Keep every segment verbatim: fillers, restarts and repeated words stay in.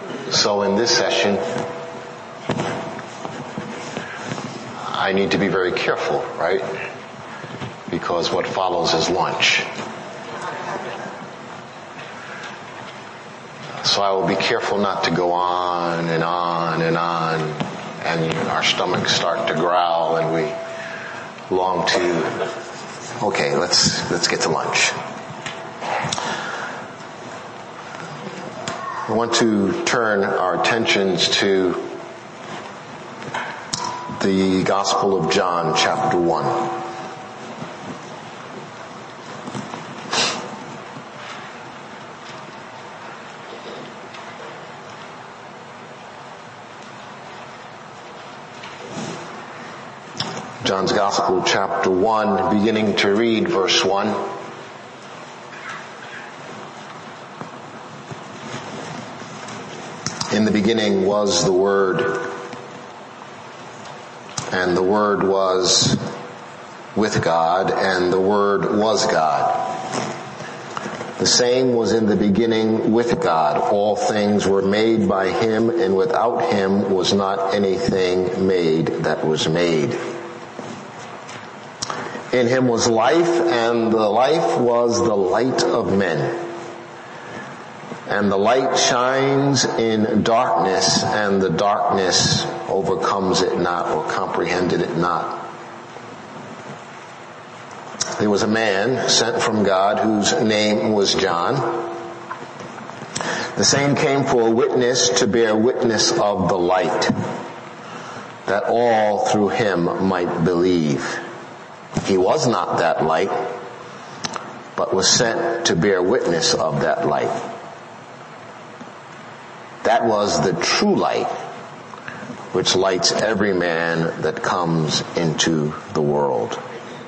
So in this session, I need to be very careful, right? Because what follows is lunch. So I will be careful not to go on and on and on, and our stomachs start to growl and we long to, okay, let's, let's get to lunch. I want to turn our attentions to the Gospel of John, chapter one. John's Gospel, chapter one, beginning to read verse one. In the beginning was the Word, and the Word was with God, and the Word was God. The same was in the beginning with God. All things were made by Him, and without Him was not anything made that was made. In Him was life, and the life was the light of men. And the light shines in darkness, and the darkness overcomes it not, or comprehended it not. There was a man sent from God whose name was John. The same came for a witness to bear witness of the light, that all through him might believe. He was not that light, but was sent to bear witness of that light. That was the true light, which lights every man that comes into the world.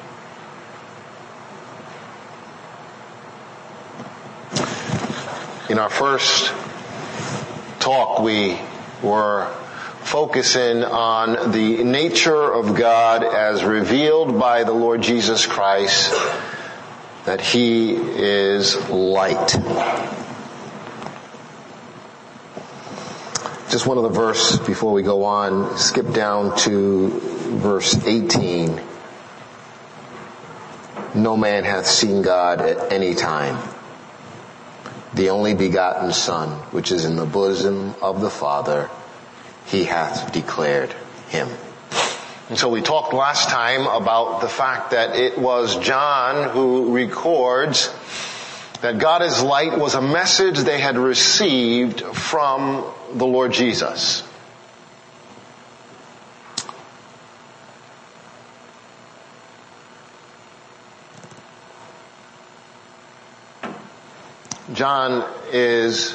In our first talk, we were focusing on the nature of God as revealed by the Lord Jesus Christ, that He is light. Just one other verse before we go on. Skip down to verse eighteen. No man hath seen God at any time. The only begotten Son, which is in the bosom of the Father, He hath declared Him. And so we talked last time about the fact that it was John who records that God is light was a message they had received from the Lord Jesus. John is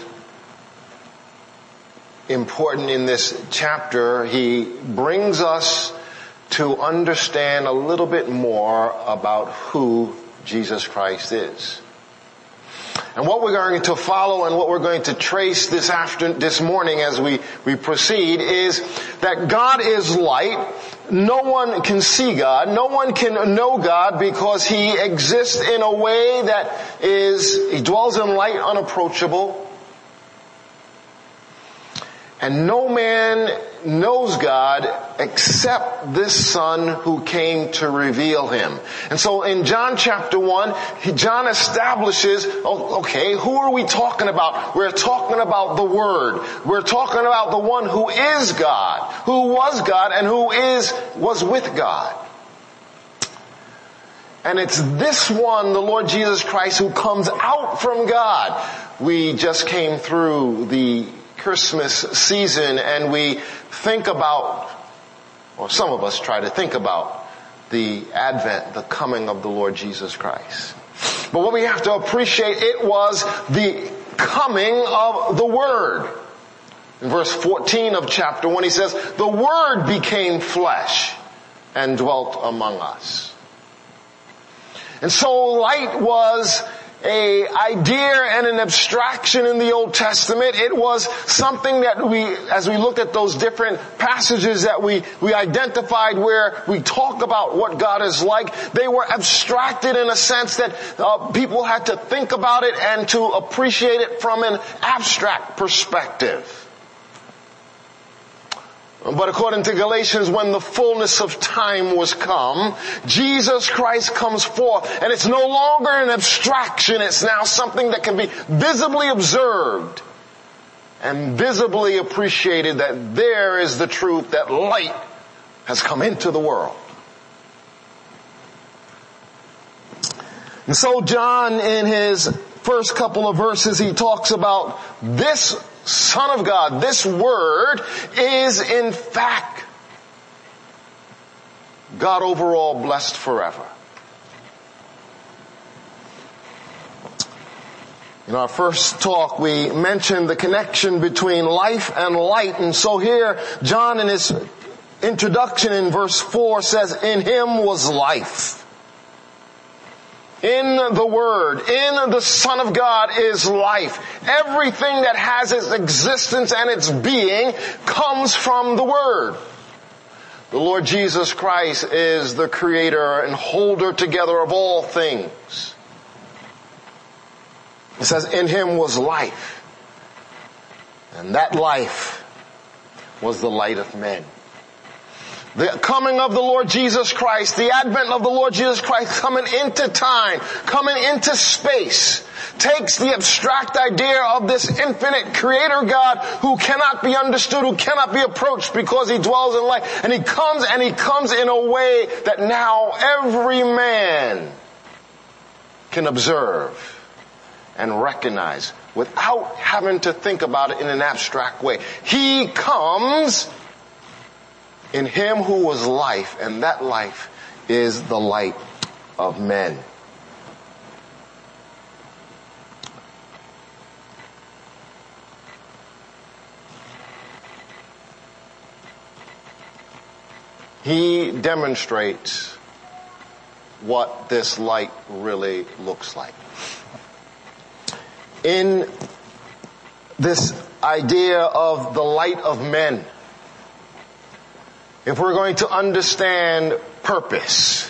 important in this chapter. He brings us to understand a little bit more about who Jesus Christ is. And what we're going to follow and what we're going to trace this after, this morning as we, we proceed is that God is light. No one can see God. No one can know God because He exists in a way that is, He dwells in light unapproachable. And no man knows God except this Son who came to reveal Him. And so in John chapter one, John establishes, oh, okay, who are we talking about? We're talking about the Word. We're talking about the one who is God, who was God, and who is, was with God. And it's this one, the Lord Jesus Christ, who comes out from God. We just came through the Christmas season and we think about, or some of us try to think about, the advent, the coming of the Lord Jesus Christ. But what we have to appreciate, it was the coming of the Word. In verse fourteen of chapter one, he says, the Word became flesh and dwelt among us. And so light was a idea and an abstraction in the Old Testament. It was something that we, as we looked at those different passages that we, we identified where we talk about what God is like, they were abstracted in a sense that uh, people had to think about it and to appreciate it from an abstract perspective. But according to Galatians, when the fullness of time was come, Jesus Christ comes forth. And it's no longer an abstraction. It's now something that can be visibly observed and visibly appreciated, that there is the truth, that light has come into the world. And so John, in his first couple of verses, he talks about this Son of God, this Word, is in fact God overall, blessed forever. In our first talk, we mentioned the connection between life and light. And so here, John in his introduction in verse four says, in him was life. In the Word, in the Son of God is life. Everything that has its existence and its being comes from the Word. The Lord Jesus Christ is the creator and holder together of all things. It says, in him was life. And that life was the light of men. The coming of the Lord Jesus Christ, the advent of the Lord Jesus Christ coming into time, coming into space, takes the abstract idea of this infinite creator God who cannot be understood, who cannot be approached because he dwells in light. And he comes and he comes in a way that now every man can observe and recognize without having to think about it in an abstract way. He comes in him who was life, and that life is the light of men. He demonstrates what this light really looks like. In this idea of the light of men, if we're going to understand purpose,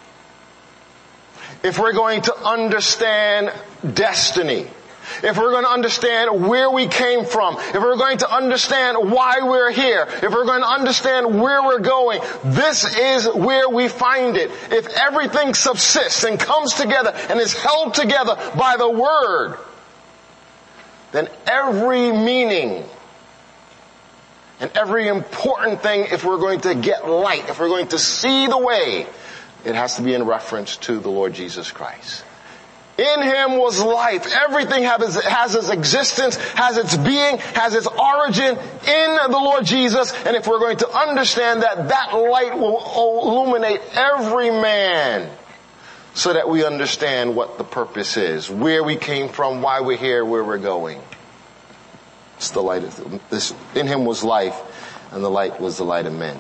if we're going to understand destiny, if we're going to understand where we came from, if we're going to understand why we're here, if we're going to understand where we're going, this is where we find it. If everything subsists and comes together and is held together by the Word, then every meaning and every important thing, if we're going to get light, if we're going to see the way, it has to be in reference to the Lord Jesus Christ. In him was life. Everything has, has its existence, has its being, has its origin in the Lord Jesus. And if we're going to understand that, that light will illuminate every man so that we understand what the purpose is, where we came from, why we're here, where we're going. It's the light of this. In him was life, and the light was the light of men.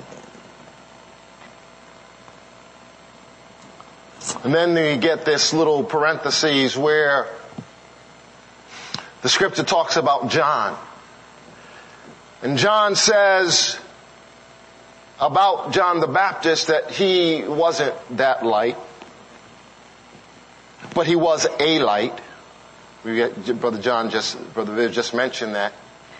And then you get this little parentheses where the scripture talks about John. And John says about John the Baptist that he wasn't that light, but he was a light. We get, Brother John just, Brother Viv just mentioned that.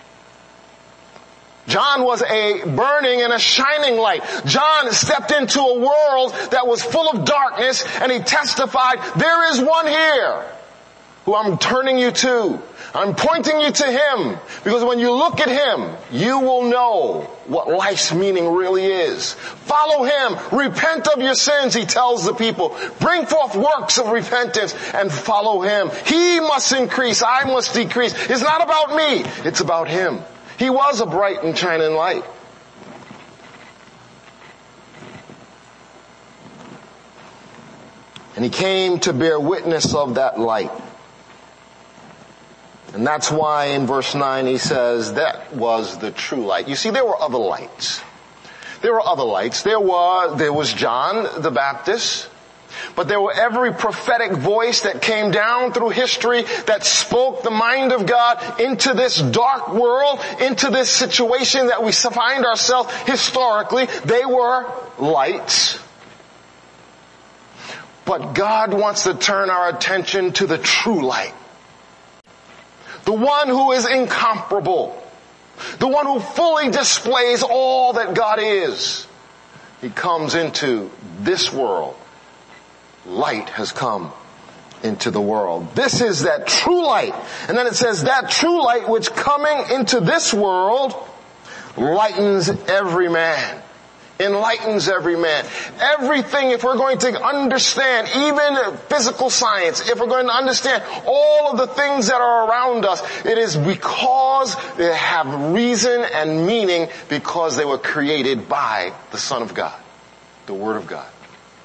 John was a burning and a shining light. John stepped into a world that was full of darkness, and he testified, there is one here who I'm turning you to. I'm pointing you to him, because when you look at him, you will know what life's meaning really is. Follow him. Repent of your sins, he tells the people. Bring forth works of repentance and follow him. He must increase. I must decrease. It's not about me. It's about him. He was a bright and shining light. And he came to bear witness of that light. And that's why in verse nine he says that was the true light. You see, there were other lights. There were other lights. There were, there was John the Baptist. But there were every prophetic voice that came down through history that spoke the mind of God into this dark world, into this situation that we find ourselves historically. They were lights. But God wants to turn our attention to the true light. The one who is incomparable. the one who fully displays all that God is. He comes into this world. Light has come into the world. This is that true light. And then it says that true light which coming into this world lightens every man. Enlightens every man. Everything, if we're going to understand, even physical science, if we're going to understand all of the things that are around us, it is because they have reason and meaning because they were created by the Son of God, the Word of God.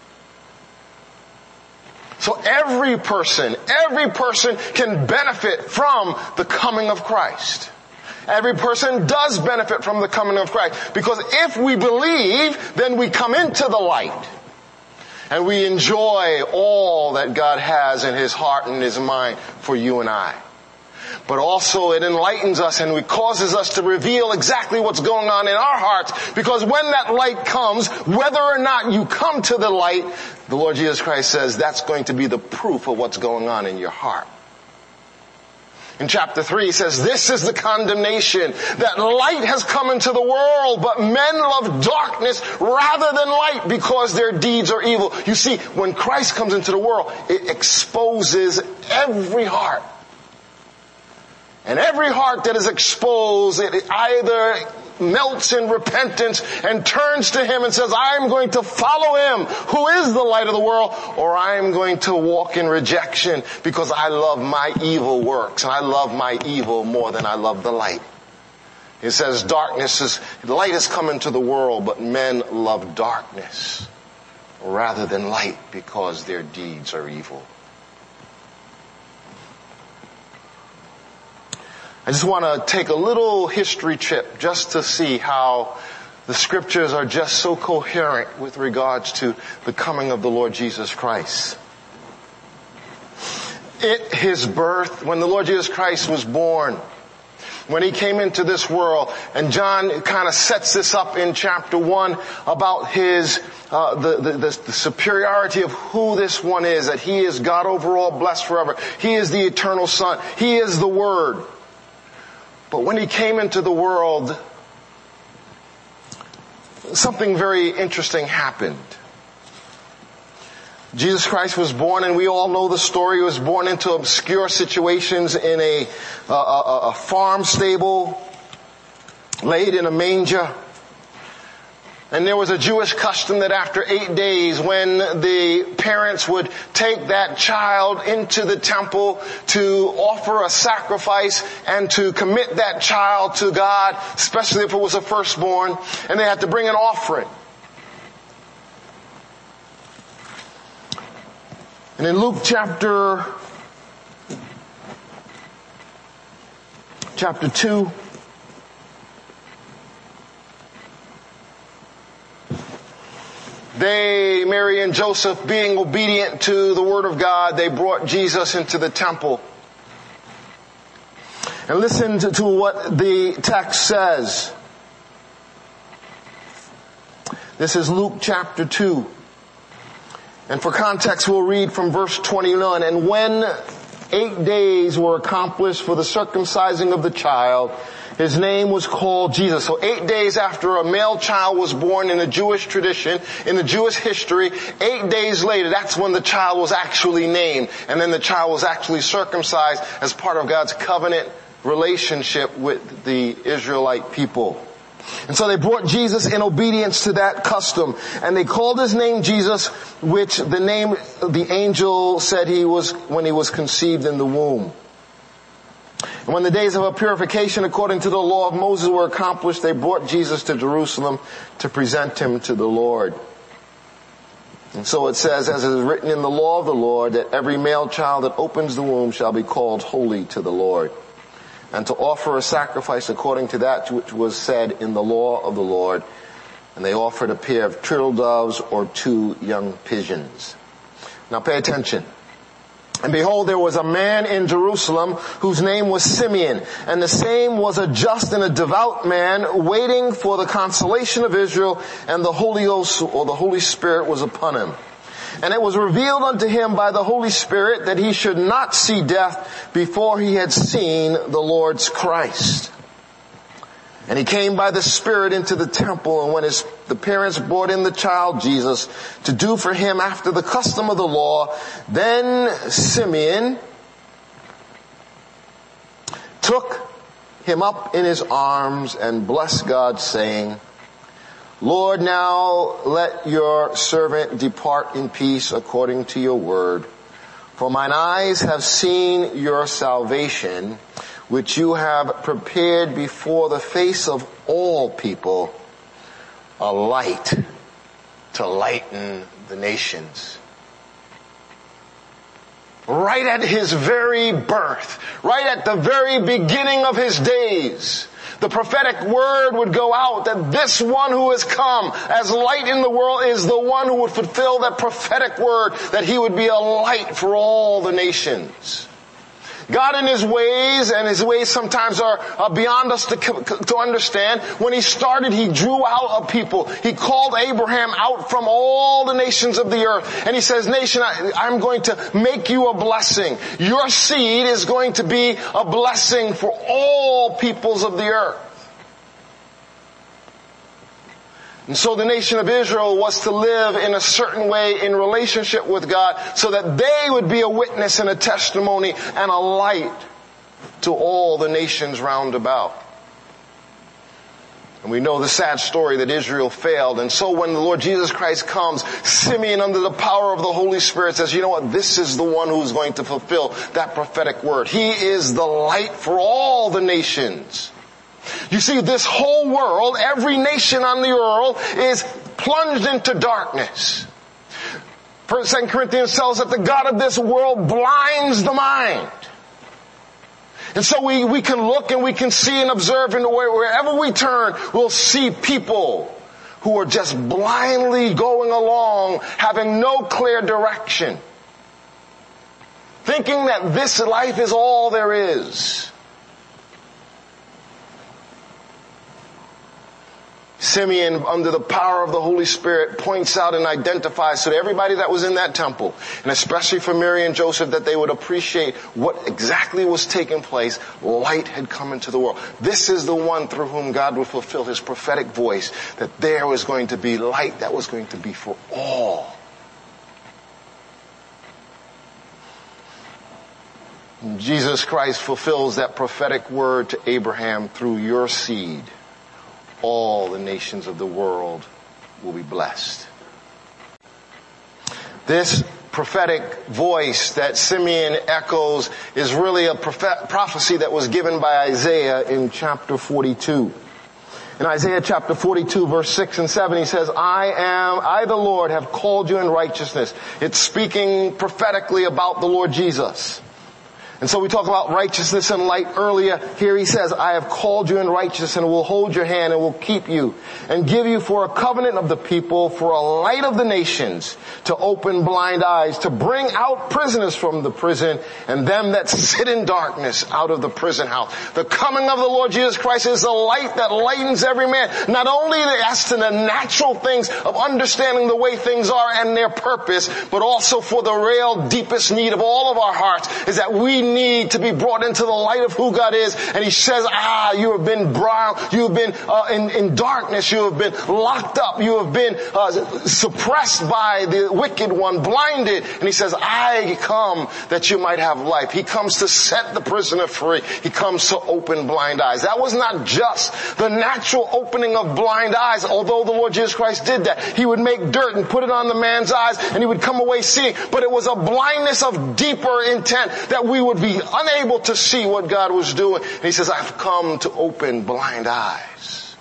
So every person, every person can benefit from the coming of Christ. Every person does benefit from the coming of Christ. Because if we believe, then we come into the light. And we enjoy all that God has in His heart and His mind for you and I. But also it enlightens us and it causes us to reveal exactly what's going on in our hearts. Because when that light comes, whether or not you come to the light, the Lord Jesus Christ says that's going to be the proof of what's going on in your heart. In chapter three, he says, this is the condemnation, that light has come into the world, but men love darkness rather than light because their deeds are evil. You see, when Christ comes into the world, it exposes every heart. And every heart that is exposed, it either melts in repentance and turns to Him and says, I am going to follow Him who is the light of the world, or I am going to walk in rejection because I love my evil works and I love my evil more than I love the light. It says darkness is, light has come into the world, but men love darkness rather than light because their deeds are evil. I just want to take a little history trip just to see how the scriptures are just so coherent with regards to the coming of the Lord Jesus Christ. At His birth, when the Lord Jesus Christ was born, when He came into this world, and John kind of sets this up in chapter one about His, uh, the, the, the, the superiority of who this one is, that He is God over all, blessed forever. He is the eternal Son. He is the Word. But when He came into the world, something very interesting happened. Jesus Christ was born, and we all know the story. He was born into obscure situations in a, a, a, a farm stable, laid in a manger. And there was a Jewish custom that after eight days, when the parents would take that child into the temple to offer a sacrifice and to commit that child to God, especially if it was a firstborn, and they had to bring an offering. And in Luke chapter, chapter two, They, Mary and Joseph, being obedient to the Word of God, they brought Jesus into the temple. And listen to, to what the text says. This is Luke chapter two. And for context, we'll read from verse twenty-nine. And when eight days were accomplished for the circumcising of the child, His name was called Jesus. So eight days after a male child was born in the Jewish tradition, in the Jewish history, eight days later, that's when the child was actually named. And then the child was actually circumcised as part of God's covenant relationship with the Israelite people. And so they brought Jesus in obedience to that custom. And they called His name Jesus, which the name the angel said he was when he was conceived in the womb. And when the days of purification according to the law of Moses were accomplished, they brought Jesus to Jerusalem to present Him to the Lord. And so it says, as it is written in the law of the Lord, that every male child that opens the womb shall be called holy to the Lord, and to offer a sacrifice according to that which was said in the law of the Lord. And they offered a pair of turtle doves or two young pigeons. Now pay attention. And behold, there was a man in Jerusalem whose name was Simeon, and the same was a just and a devout man, waiting for the consolation of Israel, and the Holy Ghost, or the Holy Spirit, was upon him. And it was revealed unto him by the Holy Spirit that he should not see death before he had seen the Lord's Christ. And he came by the Spirit into the temple, and when his, the parents brought in the child Jesus to do for him after the custom of the law, then Simeon took him up in his arms and blessed God, saying, Lord, now let your servant depart in peace according to your word. For mine eyes have seen your salvation, which you have prepared before the face of all people, a light to lighten the nations. Right at his very birth, right at the very beginning of his days, the prophetic word would go out that this one who has come as light in the world is the one who would fulfill that prophetic word, that he would be a light for all the nations. God in his ways, and his ways sometimes are, are beyond us to, to understand. When he started, he drew out a people. He called Abraham out from all the nations of the earth. And he says, nation, I, I'm going to make you a blessing. Your seed is going to be a blessing for all peoples of the earth. And so the nation of Israel was to live in a certain way in relationship with God so that they would be a witness and a testimony and a light to all the nations round about. And we know the sad story that Israel failed. And so when the Lord Jesus Christ comes, Simeon, under the power of the Holy Spirit, says, you know what? This is the one who's going to fulfill that prophetic word. He is the light for all the nations. You see, this whole world, every nation on the world is plunged into darkness. First, Second Corinthians tells us that the God of this world blinds the mind. And so we, we can look and we can see and observe, and wherever we turn, we'll see people who are just blindly going along, having no clear direction, thinking that this life is all there is. Simeon, under the power of the Holy Spirit, points out and identifies to everybody that was in that temple, and especially for Mary and Joseph, that they would appreciate what exactly was taking place. Light had come into the world. This is the one through whom God would fulfill his prophetic voice, that there was going to be light that was going to be for all. And Jesus Christ fulfills that prophetic word to Abraham through your seed. All the nations of the world will be blessed. This prophetic voice that Simeon echoes is really a prophet- prophecy that was given by Isaiah in chapter forty-two. In Isaiah chapter forty-two, verse six and seven, he says, I am, I the Lord have called you in righteousness. It's speaking prophetically about the Lord Jesus. And so we talk about righteousness and light earlier. Here he says, I have called you in righteousness and will hold your hand and will keep you and give you for a covenant of the people, for a light of the nations, to open blind eyes, to bring out prisoners from the prison and them that sit in darkness out of the prison house. The coming of the Lord Jesus Christ is the light that lightens every man. Not only as to the natural things of understanding the way things are and their purpose, but also for the real deepest need of all of our hearts is that we need to be brought into the light of who God is. And he says, ah, you have been brown, you have been uh, in, in darkness, you have been locked up, you have been uh, suppressed by the wicked one, blinded. And he says, I come that you might have life. He comes to set the prisoner free. He comes to open blind eyes. That was not just the natural opening of blind eyes, although the Lord Jesus Christ did that. He would make dirt and put it on the man's eyes and he would come away seeing. But it was a blindness of deeper intent that we would be unable to see what God was doing. And he says, I've come to open blind eyes.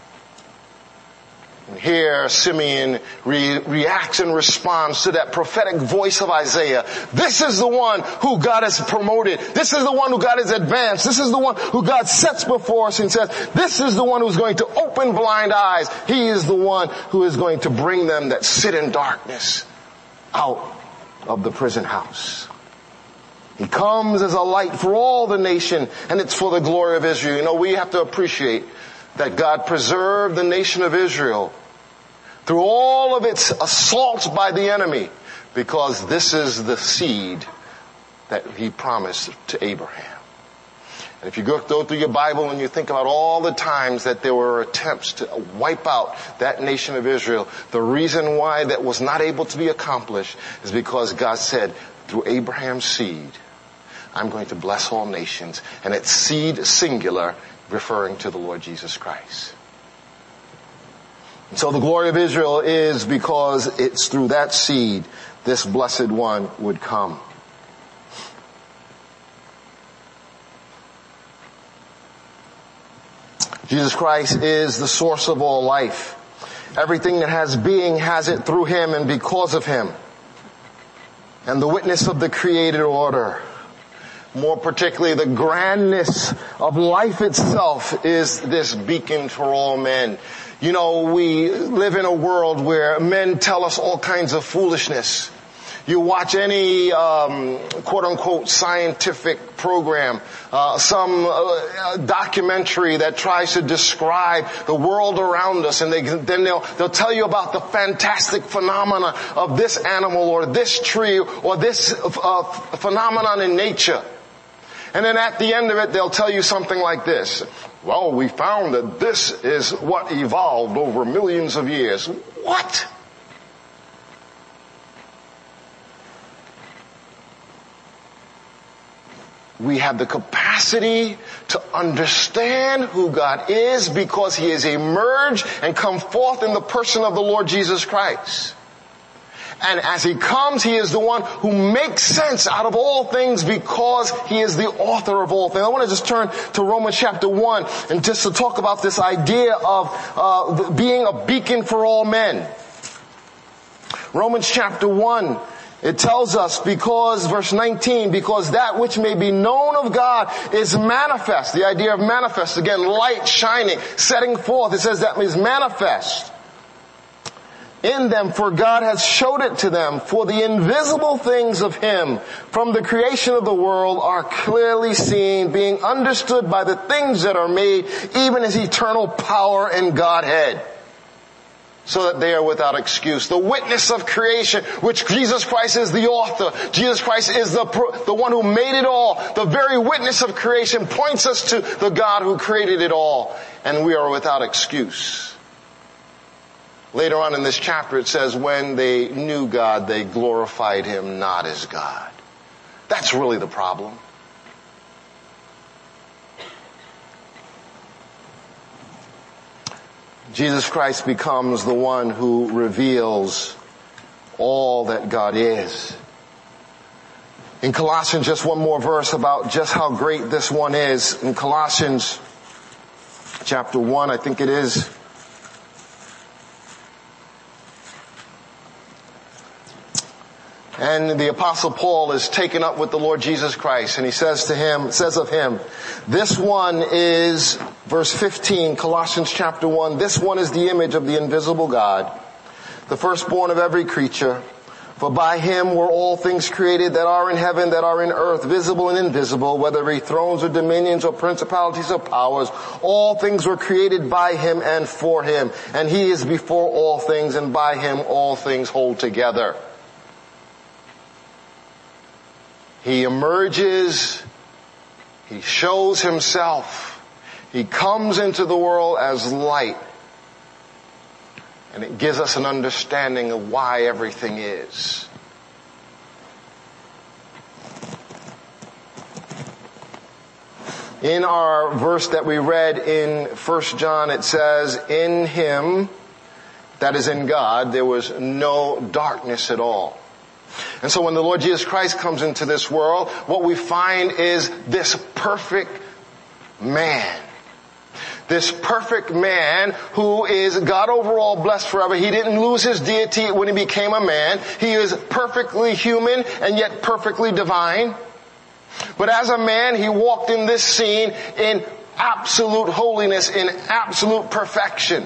And here Simeon re- reacts and responds to that prophetic voice of Isaiah. This is the one who God has promoted. This is the one who God has advanced. This is the one who God sets before us and says, this is the one who's going to open blind eyes. He is the one who is going to bring them that sit in darkness out of the prison house. He comes as a light for all the nation, and it's for the glory of Israel. You know, we have to appreciate that God preserved the nation of Israel through all of its assaults by the enemy, because this is the seed that he promised to Abraham. And if you go, go through your Bible and you think about all the times that there were attempts to wipe out that nation of Israel, the reason why that was not able to be accomplished is because God said, through Abraham's seed, I'm going to bless all nations. And it's seed singular, referring to the Lord Jesus Christ. And so the glory of Israel is because it's through that seed this blessed one would come. Jesus Christ is the source of all life. Everything that has being has it through him and because of him. And the witness of the created order, more particularly the grandness of life itself, is this beacon for all men. You know, we live in a world where men tell us all kinds of foolishness. You watch any um, quote-unquote scientific program, uh, some uh, documentary that tries to describe the world around us, and they, then they'll, they'll tell you about the fantastic phenomena of this animal or this tree or this uh, phenomenon in nature. And then at the end of it, they'll tell you something like this. Well, we found that this is what evolved over millions of years. What? We have the capacity to understand who God is because he has emerged and come forth in the person of the Lord Jesus Christ. And as he comes, he is the one who makes sense out of all things because he is the author of all things. I want to just turn to Romans chapter one and just to talk about this idea of uh, being a beacon for all men. Romans chapter one. It tells us because, verse nineteen, because that which may be known of God is manifest. The idea of manifest, again, light shining, setting forth. It says that is manifest in them, for God has showed it to them. For the invisible things of him from the creation of the world are clearly seen, being understood by the things that are made, even his eternal power and Godhead, so that they are without excuse. The witness of creation, which Jesus Christ is the author. Jesus Christ is the, the one who made it all. The very witness of creation points us to the God who created it all. And we are without excuse. Later on in this chapter it says, when they knew God, they glorified him not as God. That's really the problem. Jesus Christ becomes the one who reveals all that God is. In Colossians, just one more verse about just how great this one is. In Colossians chapter one, I think it is. And the Apostle Paul is taken up with the Lord Jesus Christ, and he says to him, says of him, this one is, verse fifteen, Colossians chapter one, this one is the image of the invisible God, the firstborn of every creature. For by him were all things created that are in heaven, that are in earth, visible and invisible, whether it be thrones or dominions or principalities or powers. All things were created by him and for him. And he is before all things, and by him all things hold together. He emerges, he shows himself, he comes into the world as light, and it gives us an understanding of why everything is. In our verse that we read in First John, it says, in him, that is in God, there was no darkness at all. And so when the Lord Jesus Christ comes into this world, what we find is this perfect man. This perfect man who is God over all, blessed forever. He didn't lose his deity when he became a man. He is perfectly human and yet perfectly divine. But as a man, he walked in this scene in absolute holiness, in absolute perfection.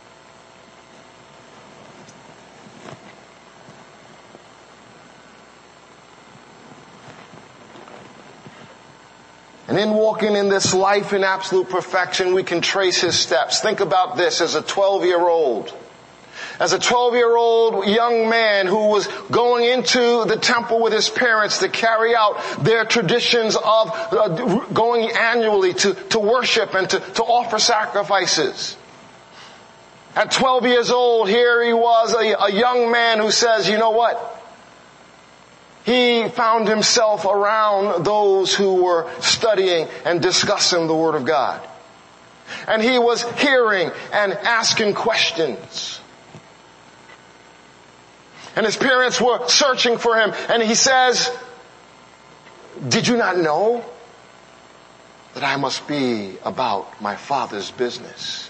And in walking in this life in absolute perfection, we can trace his steps. Think about this as a twelve-year-old. As a twelve-year-old young man who was going into the temple with his parents to carry out their traditions of uh, going annually to, to worship and to, to offer sacrifices. At twelve years old, here he was, a, a young man who says, you know what? He found himself around those who were studying and discussing the Word of God. And he was hearing and asking questions. And his parents were searching for him. And he says, did you not know that I must be about my Father's business?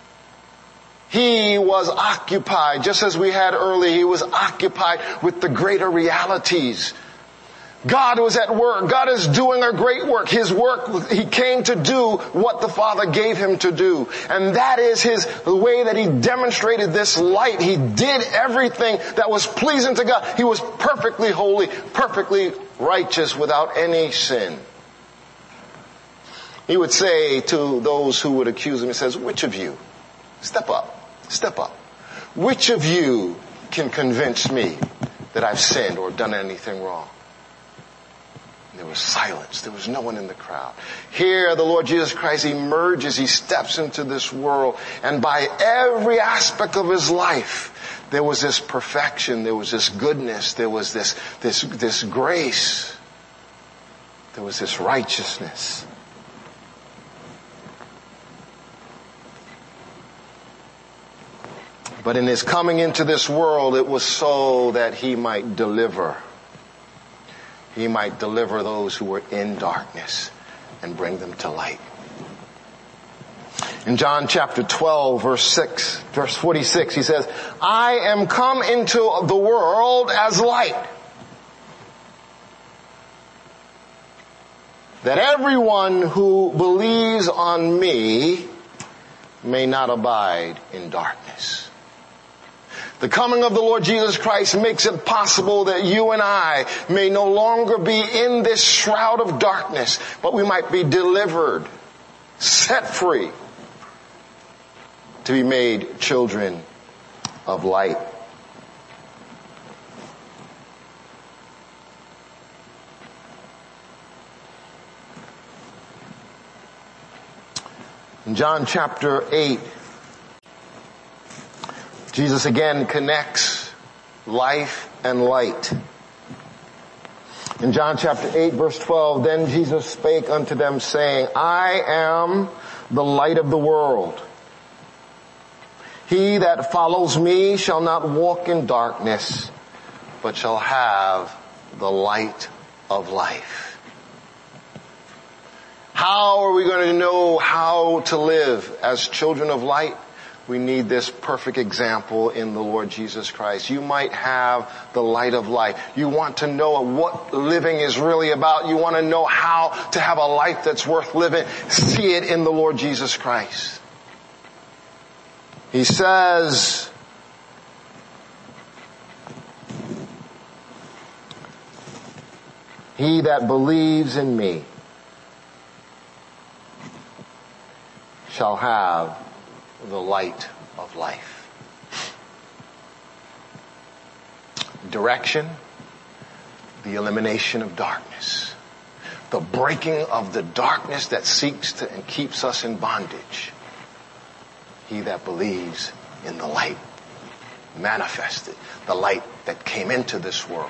He was occupied, just as we had earlier, he was occupied with the greater realities. God was at work. God is doing a great work. His work, he came to do what the Father gave him to do. And that is his, the way that he demonstrated this light. He did everything that was pleasing to God. He was perfectly holy, perfectly righteous, without any sin. He would say to those who would accuse him, he says, which of you, step up, step up. Which of you can convince me that I've sinned or done anything wrong? There was silence. There was no one in the crowd. Here, the Lord Jesus Christ emerges. He steps into this world. And by every aspect of his life, there was this perfection. There was this goodness. There was this, this, this grace. There was this righteousness. But in his coming into this world, it was so that he might deliver. He might deliver those who were in darkness and bring them to light. In John chapter twelve, verse six, verse forty-six, he says, I am come into the world as light, that everyone who believes on me may not abide in darkness. The coming of the Lord Jesus Christ makes it possible that you and I may no longer be in this shroud of darkness, but we might be delivered, set free, to be made children of light. In John chapter eight, Jesus again connects life and light. In John chapter eight, verse twelve, then Jesus spake unto them, saying, I am the light of the world. He that follows me shall not walk in darkness, but shall have the light of life. How are we going to know how to live as children of light? We need this perfect example in the Lord Jesus Christ. You might have the light of life. You want to know what living is really about. You want to know how to have a life that's worth living. See it in the Lord Jesus Christ. He says, he that believes in me shall have the light of life. Direction, the elimination of darkness, the breaking of the darkness that seeks to and keeps us in bondage. He that believes in the light manifested, the light that came into this world.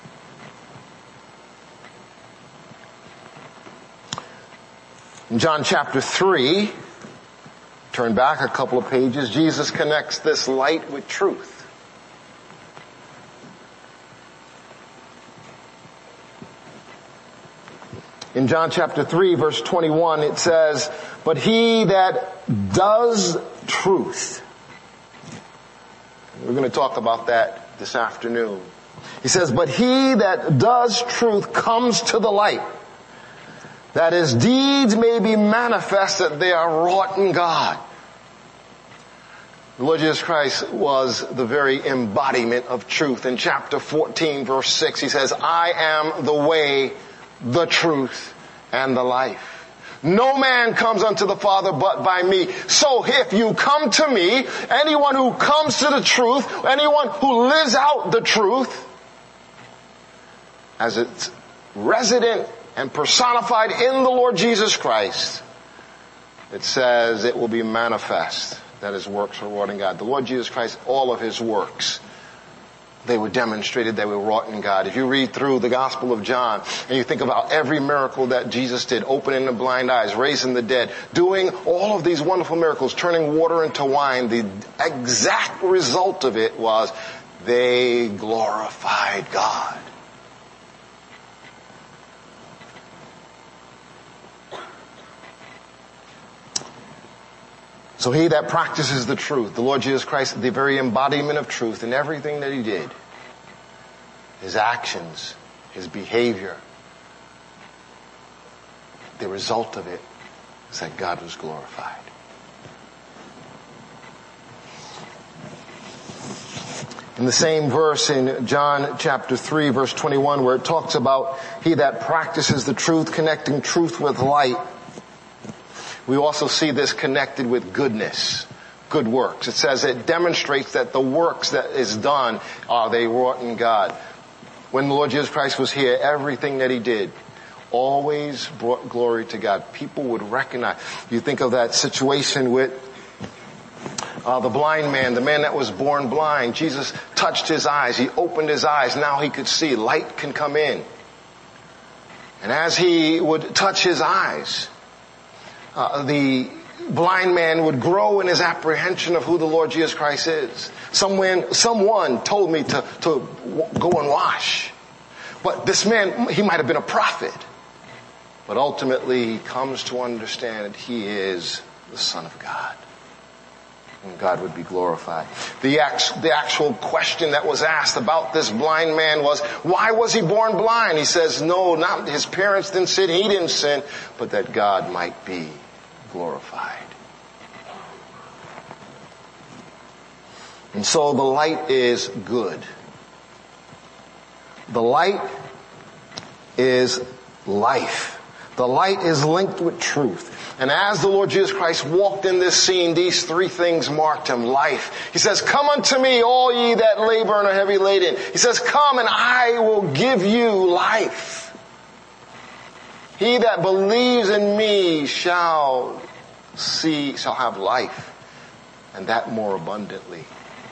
In John chapter three, turn back a couple of pages, Jesus connects this light with truth. In John chapter three, verse twenty-one, it says, but he that does truth. We're going to talk about that this afternoon. He says, but he that does truth comes to the light, that his deeds may be manifest that they are wrought in God. The Lord Jesus Christ was the very embodiment of truth. In chapter fourteen, verse six, he says, I am the way, the truth, and the life. No man comes unto the Father but by me. So if you come to me, anyone who comes to the truth, anyone who lives out the truth, as it's resident and personified in the Lord Jesus Christ, it says it will be manifest that his works are wrought in God. The Lord Jesus Christ, all of his works, they were demonstrated, they were wrought in God. If you read through the Gospel of John and you think about every miracle that Jesus did, opening the blind eyes, raising the dead, doing all of these wonderful miracles, turning water into wine, the exact result of it was they glorified God. So he that practices the truth, the Lord Jesus Christ, the very embodiment of truth in everything that he did, his actions, his behavior, the result of it is that God was glorified. In the same verse in John chapter three, verse twenty-one, where it talks about he that practices the truth, connecting truth with light, we also see this connected with goodness, good works. It says it demonstrates that the works that is done are they wrought in God. When the Lord Jesus Christ was here, everything that he did always brought glory to God. People would recognize. You think of that situation with uh, the blind man, the man that was born blind. Jesus touched his eyes. He opened his eyes. Now he could see. Light can come in. And as he would touch his eyes, Uh, the blind man would grow in his apprehension of who the Lord Jesus Christ is. Someone, someone told me to, to go and wash. But this man, he might have been a prophet. But ultimately he comes to understand that he is the Son of God. And God would be glorified. The, act, the actual question that was asked about this blind man was, why was he born blind? He says, no, not his parents didn't sin, he didn't sin, but that God might be glorified. And so the light is good. The light is life. The light is linked with truth. And as the Lord Jesus Christ walked in this scene, these three things marked him. Life. He says, come unto me, all ye that labor and are heavy laden. He says, come and I will give you life. He that believes in me shall see, shall have life, and that more abundantly.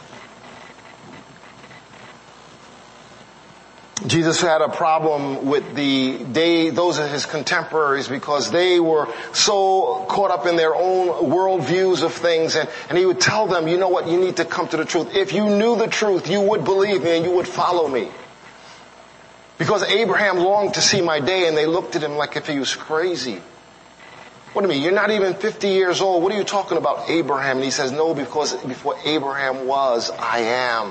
Jesus had a problem with the day, those of his contemporaries, because they were so caught up in their own worldviews of things, and, and he would tell them, you know what, you need to come to the truth. If you knew the truth, you would believe me and you would follow me. Because Abraham longed to see my day, and they looked at him like if he was crazy. What do you mean? You're not even fifty years old. What are you talking about, Abraham? And he says, no, because before Abraham was, I am.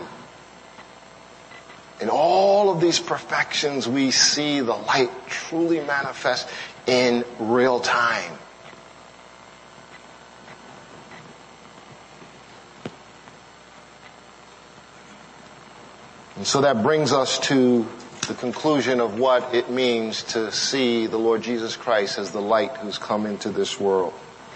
In all of these perfections, we see the light truly manifest in real time. And so that brings us to the conclusion of what it means to see the Lord Jesus Christ as the light who's come into this world.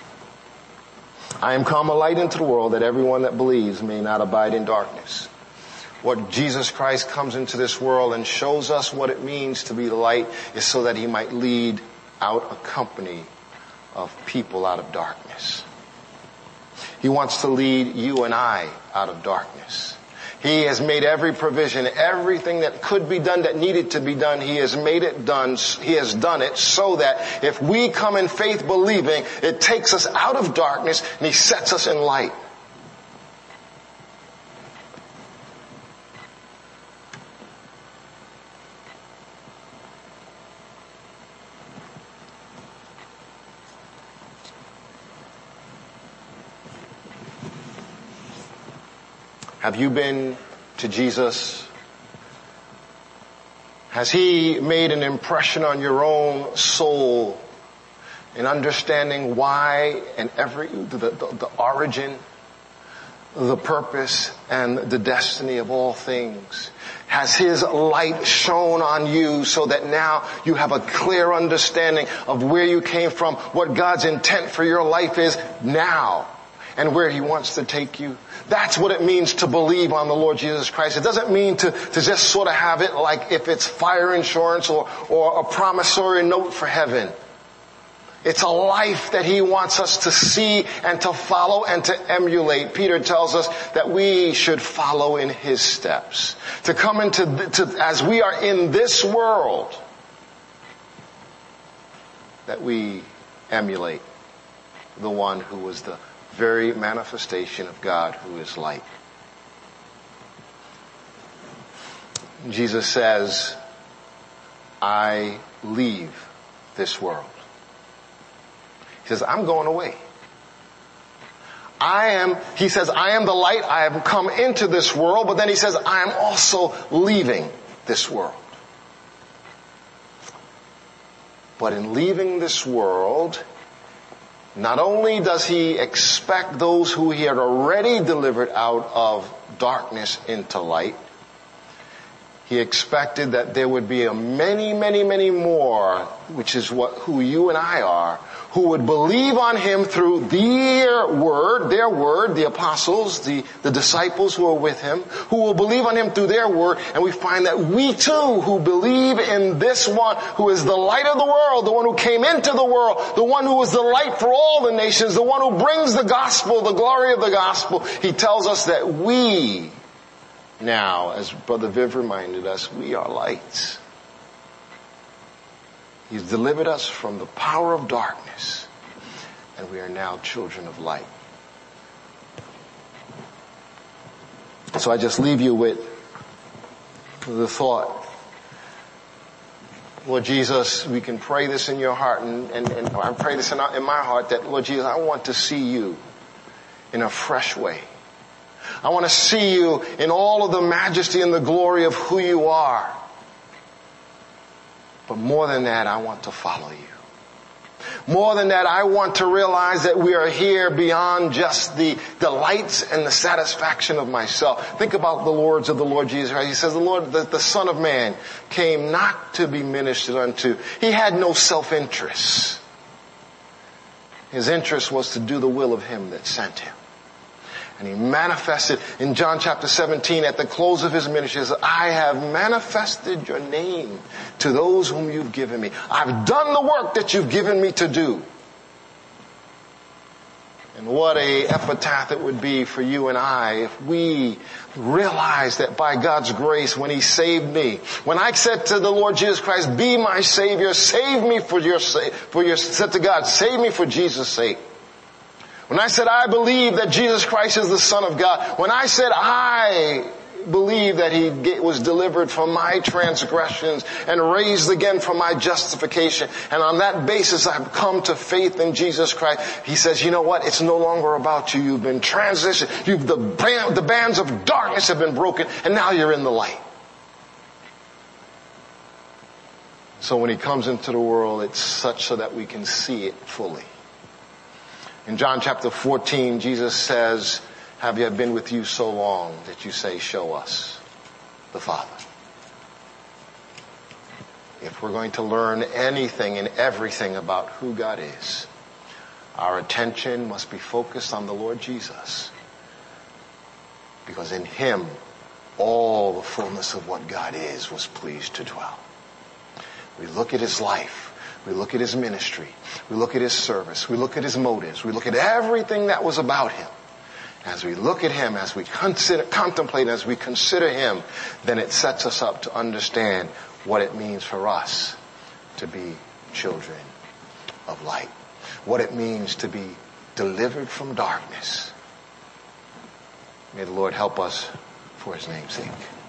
I am come a light into the world that everyone that believes may not abide in darkness. What Jesus Christ comes into this world and shows us what it means to be the light is so that he might lead out a company of people out of darkness. He wants to lead you and I out of darkness. He has made every provision, everything that could be done, that needed to be done, he has made it done. He has done it so that if we come in faith believing, it takes us out of darkness and he sets us in light. Have you been to Jesus? Has he made an impression on your own soul in understanding why and every the, the, the origin the purpose and the destiny of all things? Has His light shone on you so that now you have a clear understanding of where you came from, what God's intent for your life is now, and where He wants to take you? That's what it means to believe on the Lord Jesus Christ. It doesn't mean to, to just sort of have it like if it's fire insurance or, or a promissory note for heaven. It's a life that He wants us to see and to follow and to emulate. Peter tells us that we should follow in His steps. To come into, to, as we are in this world, that we emulate the one who was the very manifestation of God, who is light. Jesus says, I leave this world. He says, I'm going away. I am, he says, I am the light. I have come into this world, but then he says, I am also leaving this world. But in leaving this world, not only does he expect those who he had already delivered out of darkness into light, he expected that there would be a many, many, many more, which is what who you and I are, who would believe on him through their word, their word, the apostles, the, the disciples who are with him, who will believe on him through their word. And we find that we too, who believe in this one who is the light of the world, the one who came into the world, the one who is the light for all the nations, the one who brings the gospel, the glory of the gospel, he tells us that we now, as Brother Viv reminded us, we are lights. He's delivered us from the power of darkness, and we are now children of light. So I just leave you with the thought, Lord Jesus, we can pray this in your heart, and, and, and I pray this in, our, in my heart, that Lord Jesus, I want to see you in a fresh way. I want to see you in all of the majesty and the glory of who you are. But more than that, I want to follow you. More than that, I want to realize that we are here beyond just the delights and the satisfaction of myself. Think about the words of the Lord Jesus Christ. He says, the Lord, the, the Son of Man came not to be ministered unto. He had no self-interest. His interest was to do the will of him that sent him. And he manifested in John chapter seventeen at the close of his ministry. He says, I have manifested your name to those whom you've given me. I've done the work that you've given me to do. And what a epitaph it would be for you and I if we realize that by God's grace, when he saved me, when I said to the Lord Jesus Christ, be my Savior, save me for your sake, for your, said to God, save me for Jesus' sake. When I said I believe that Jesus Christ is the Son of God, when I said I believe that he was delivered from my transgressions and raised again from my justification, and on that basis I've come to faith in Jesus Christ, he says, you know what? It's no longer about you. You've been transitioned. You've, the, band, the bands of darkness have been broken, and now you're in the light. So when he comes into the world, it's such so that we can see it fully. In John chapter fourteen, Jesus says, have I been with you so long that you say, show us the Father? If we're going to learn anything and everything about who God is, our attention must be focused on the Lord Jesus. Because in him, all the fullness of what God is was pleased to dwell. We look at his life. We look at his ministry. We look at his service. We look at his motives. We look at everything that was about him. As we look at him, as we consider, contemplate, as we consider him, then it sets us up to understand what it means for us to be children of light. What it means to be delivered from darkness. May the Lord help us for his name's sake.